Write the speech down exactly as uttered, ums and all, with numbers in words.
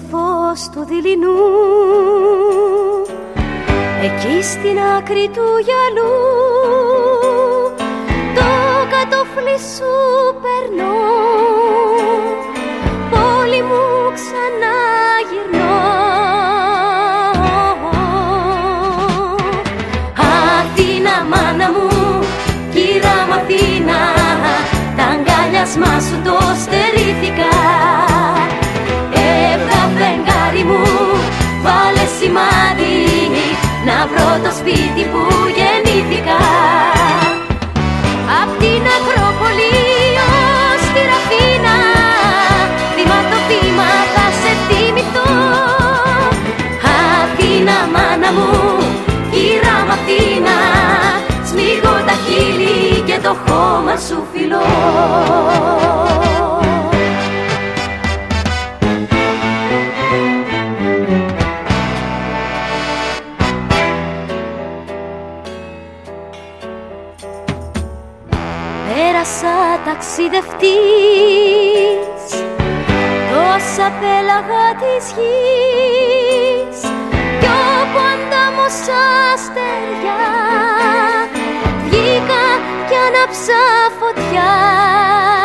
φως του δειλινού, εκεί στην άκρη του γυαλού, το κατόφλι σου περνώ, πόλη μου ξανά γυρνώ. Αθήνα μάνα μου, κύρα μ' Αθήνα, τ' αγκάλιασμα σου το στερήθηκα. Έβγα φεγγάρι μου, βάλε σημάδι, να βρω το σπίτι που γεννήθηκα. Απ' την Ακρόπολη ως τη Ραφίνα, βήμα το βήμα θα σε θυμηθώ. Αθήνα μάνα μου, κύρα μ' Αθήνα, σμίγω τα χείλη και το χώμα σου φιλώ. Πέρασα ταξιδευτής τόσα πέλαγα της γης, κι όπου αντάμωσα αστεριά, βγήκα κι άναψα φωτιά.